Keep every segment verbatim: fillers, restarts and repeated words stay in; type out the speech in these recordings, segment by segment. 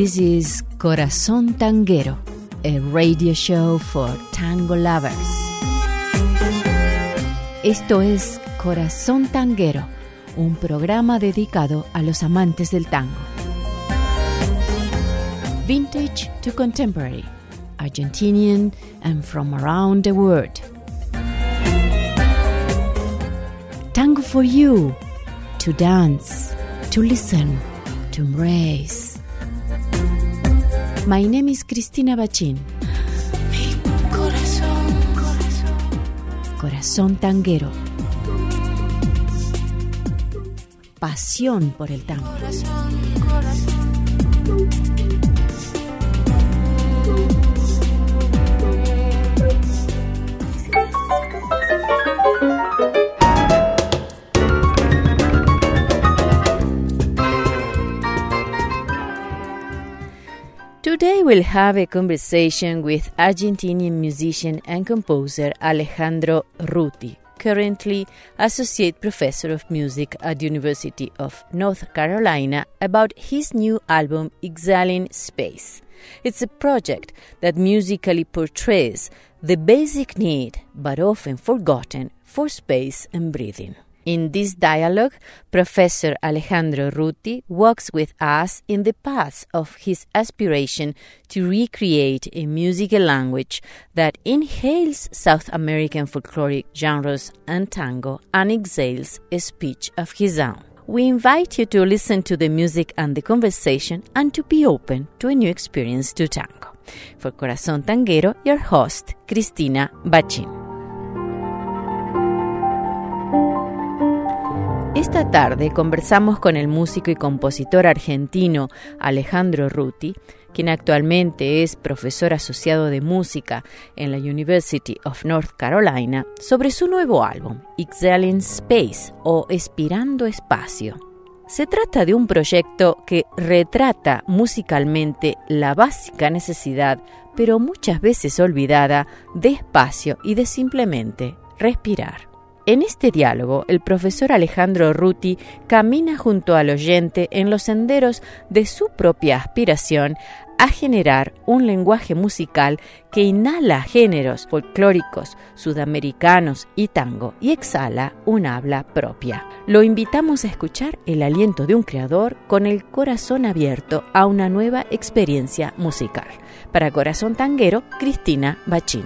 This is Corazón Tanguero, a radio show for tango lovers. Esto es Corazón Tanguero, un programa dedicado a los amantes del tango. Vintage to contemporary, Argentinian and from around the world. Tango for you, to dance, to listen, to embrace. My name is Cristina Bachin. Corazón, corazón. Corazón tanguero. Pasión por el tango. Corazón, corazón. Today we'll have a conversation with Argentinian musician and composer Alejandro Ruti, currently Associate Professor of Music at the University of North Carolina, about his new album Exhaling Space. It's a project that musically portrays the basic need, but often forgotten, for space and breathing. In this dialogue, Professor Alejandro Ruti walks with us in the path of his aspiration to recreate a musical language that inhales South American folkloric genres and tango and exhales a speech of his own. We invite you to listen to the music and the conversation and to be open to a new experience to tango. For Corazón Tanguero, your host, Cristina Bachin. Esta tarde conversamos con el músico y compositor argentino Alejandro Ruti, quien actualmente es profesor asociado de música en la University of North Carolina, sobre su nuevo álbum, Exhaling Space o Expirando Espacio. Se trata de un proyecto que retrata musicalmente la básica necesidad, pero muchas veces olvidada, de espacio y de simplemente respirar. En este diálogo, el profesor Alejandro Ruti camina junto al oyente en los senderos de su propia aspiración a generar un lenguaje musical que inhala géneros folclóricos, sudamericanos y tango y exhala un habla propia. Lo invitamos a escuchar el aliento de un creador con el corazón abierto a una nueva experiencia musical. Para Corazón Tanguero, Cristina Bachin.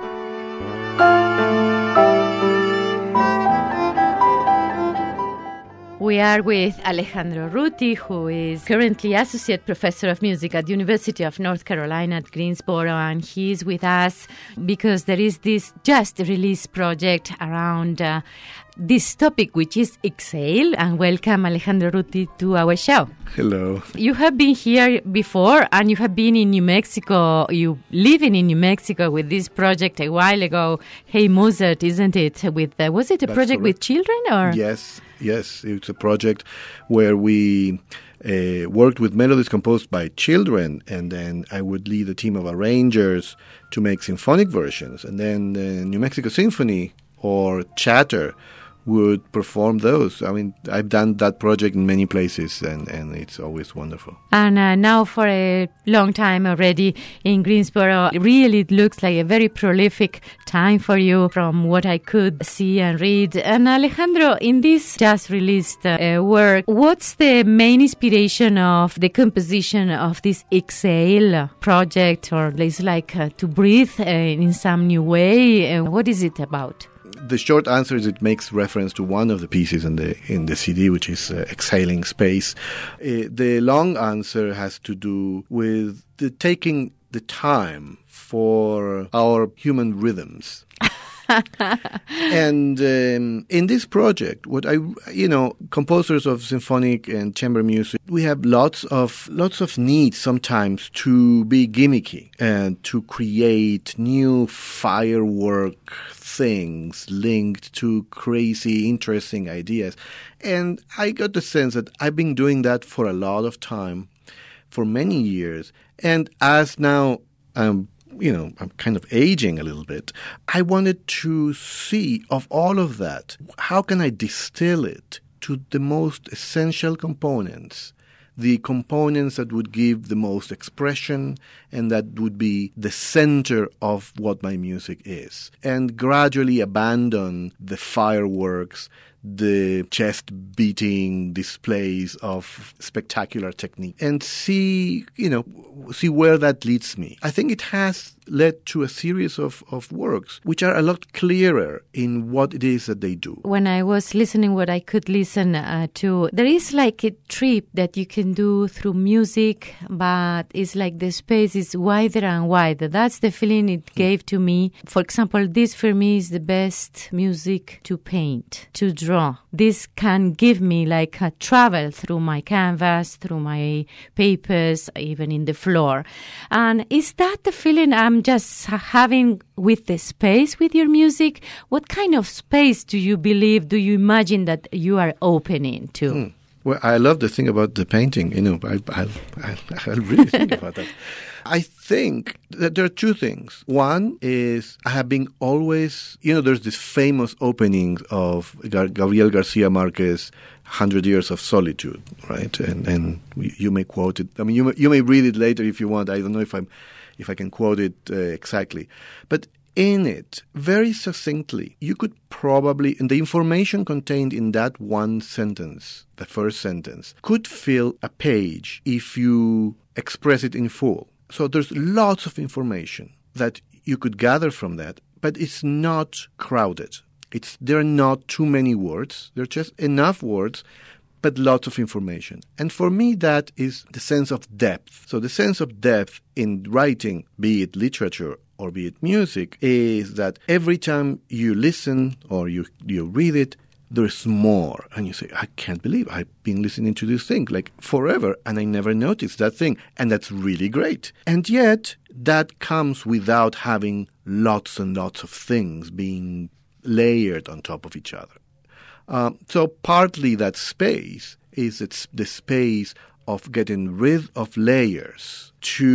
We are with Alejandro Ruti, who is currently Associate Professor of Music at the University of North Carolina at Greensboro, and he is with us because there is this just released project around uh, this topic, which is Exhale. And welcome, Alejandro Ruti, to our show. Hello. You have been here before, and you have been in New Mexico. You living in New Mexico with this project a while ago. Hey Mozart, isn't it? With uh, was it a That's project correct. with children or? Yes. Yes, it's a project where we uh, worked with melodies composed by children, and then I would lead a team of arrangers to make symphonic versions, and then the New Mexico Symphony or Chatter would perform those. I mean, I've done that project in many places, and, and it's always wonderful. And uh, now for a long time already in Greensboro, really it looks like a very prolific time for you from what I could see and read. And Alejandro, in this just released uh, work, what's the main inspiration of the composition of this Exhale project, or it's like uh, to breathe uh, in some new way? Uh, what is it about? The short answer is it makes reference to one of the pieces in the in the C D, which is uh, Exhaling Space. Uh, the long answer has to do with the taking the time for our human rhythms. And um, in this project, what I, you know, composers of symphonic and chamber music, we have lots of lots of needs sometimes to be gimmicky and to create new firework things linked to crazy, interesting ideas. And I got the sense that I've been doing that for a lot of time, for many years. And as now I'm you know, I'm kind of aging a little bit. I wanted to see of all of that, how can I distill it to the most essential components the components that would give the most expression and that would be the center of what my music is, and gradually abandon the fireworks, the chest-beating displays of spectacular technique, and see, you know, see where that leads me. I think it has led to a series of, of works which are a lot clearer in what it is that they do. When I was listening what I could listen uh, to, there is like a trip that you can do through music, but it's like the space is wider and wider. That's the feeling it gave to me. For example, this for me is the best music to paint, to draw. This can give me like a travel through my canvas, through my papers, even in the floor. And is that the feeling I'm just having with the space with your music? What kind of space do you believe, do you imagine that you are opening to? Mm. Well, I love the thing about the painting. You know, I, I, I, I really think about that. I think that there are two things. One is I have been always, you know, there's this famous opening of Gar- Gabriel Garcia Marquez, one hundred Years of Solitude, right? And and you may quote it. I mean, you may, you may read it later if you want. I don't know if I'm if I can quote it uh, exactly. But in it, very succinctly, you could probably, and the information contained in that one sentence, the first sentence, could fill a page if you express it in full. So there's lots of information that you could gather from that, but it's not crowded. It's there are not too many words. There are just enough words, but lots of information. And for me, that is the sense of depth. So the sense of depth in writing, be it literature or be it music, is that every time you listen or you, you read it, there's more. And you say, I can't believe I've been listening to this thing like forever and I never noticed that thing. And that's really great. And yet that comes without having lots and lots of things being layered on top of each other. Um, so partly that space is it's the space of getting rid of layers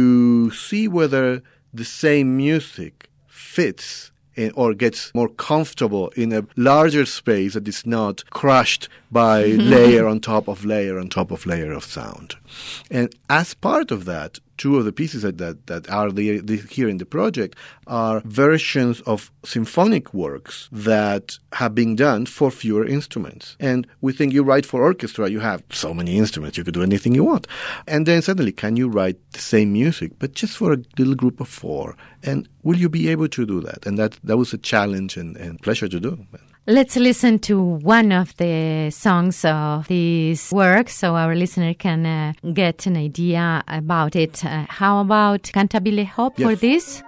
to see whether the same music fits in, or gets more comfortable in a larger space that is not crushed by layer on top of layer on top of layer of sound. And as part of that, two of the pieces that, that, that are the, the, here in the project are versions of symphonic works that have been done for fewer instruments. And we think you write for orchestra, you have so many instruments, you could do anything you want. And then suddenly, can you write the same music, but just for a little group of four? And will you be able to do that? And that, that was a challenge and, and pleasure to do. Let's listen to one of the songs of this work so our listener can uh, get an idea about it. Uh, how about Cantabile Hop yes. for this?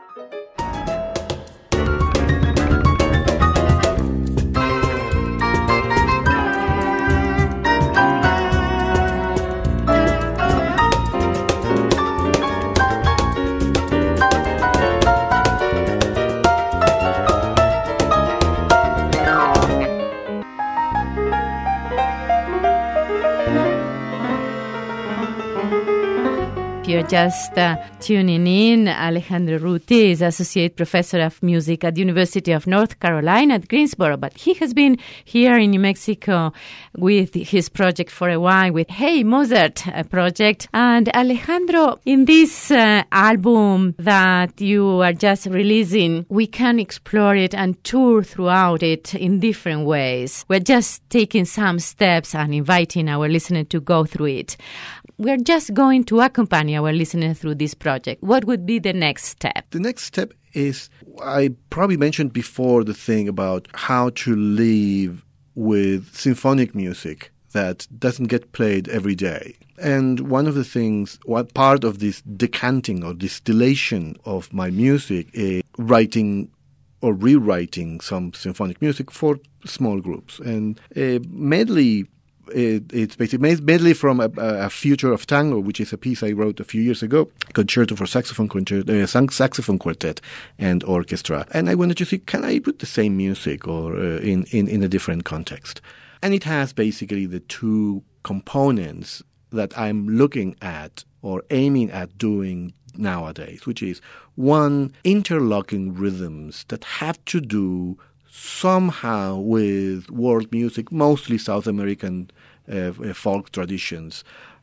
You're just uh, tuning in. Alejandro Ruti is Associate Professor of Music at the University of North Carolina at Greensboro, but he has been here in New Mexico with his project for a while, with Hey Mozart uh, project. And Alejandro, in this uh, album that you are just releasing, we can explore it and tour throughout it in different ways. We're just taking some steps and inviting our listener to go through it. We're just going to accompany our listener through this project. What would be the next step? The next step is, I probably mentioned before the thing about how to live with symphonic music that doesn't get played every day. And one of the things, one part of this decanting or distillation of my music is writing or rewriting some symphonic music for small groups. And a medley It, it's basically medley from a, a Future of Tango, which is a piece I wrote a few years ago, concerto for saxophone, concerto, uh, saxophone quartet and orchestra. And I wanted to see, can I put the same music or uh, in, in, in a different context? And it has basically the two components that I'm looking at or aiming at doing nowadays, which is one, interlocking rhythms that have to do somehow with world music, mostly South American uh, folk traditions,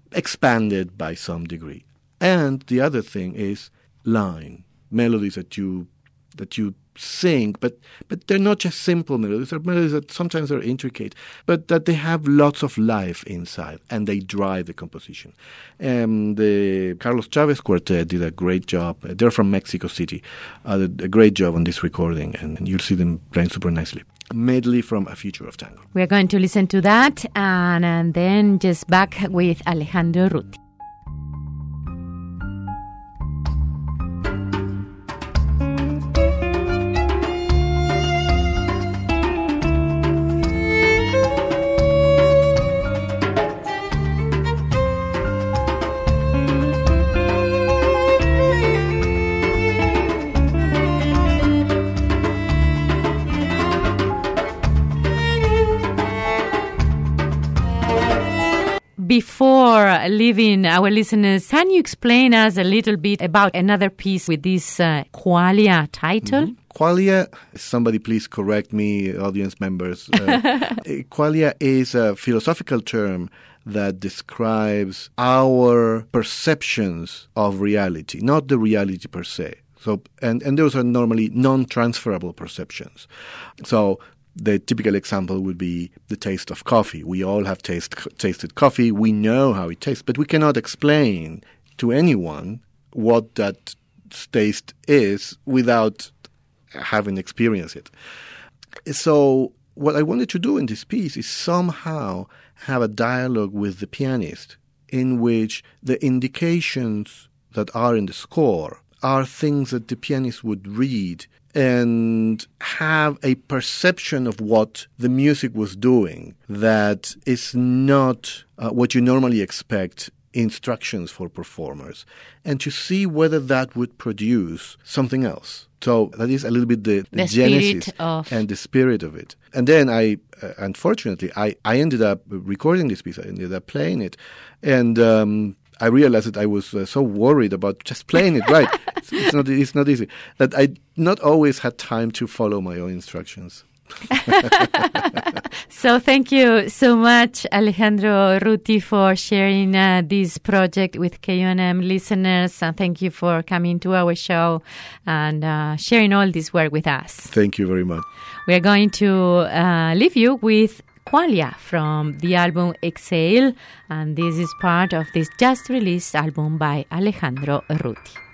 expanded by some degree. And the other thing is line, melodies that you that you sing, but but they're not just simple melodies. They're melodies that sometimes are intricate, but that they have lots of life inside, and they drive the composition. Um, the Carlos Chavez Quartet did a great job. They're from Mexico City. Uh, did a great job on this recording, and you'll see them playing super nicely. Medley from A Future of Tango. We're going to listen to that, and, and then just back with Alejandro Ruti. Before leaving our listeners, can you explain us a little bit about another piece with this uh, Qualia title? Mm-hmm. Qualia, somebody please correct me, audience members. Uh, qualia is a philosophical term that describes our perceptions of reality, not the reality per se. So, and, and those are normally non-transferable perceptions. So, the typical example would be the taste of coffee. We all have taste, tasted coffee. We know how it tastes, but we cannot explain to anyone what that taste is without having experienced it. So what I wanted to do in this piece is somehow have a dialogue with the pianist in which the indications that are in the score are things that the pianist would read and have a perception of what the music was doing that is not uh, what you normally expect instructions for performers, and to see whether that would produce something else. So that is a little bit the, the, the genesis of... and the spirit of it. And then I, uh, unfortunately, I, I ended up recording this piece. I ended up playing it. And um, I realized that I was uh, so worried about just playing it right. it's, it's not it's not easy. That I not always had time to follow my own instructions. So thank you so much, Alejandro Ruti, for sharing uh, this project with K U N M listeners. And thank you for coming to our show and uh, sharing all this work with us. Thank you very much. We are going to uh, leave you with Qualia from the album Exhale, and this is part of this just released album by Alejandro Ruti.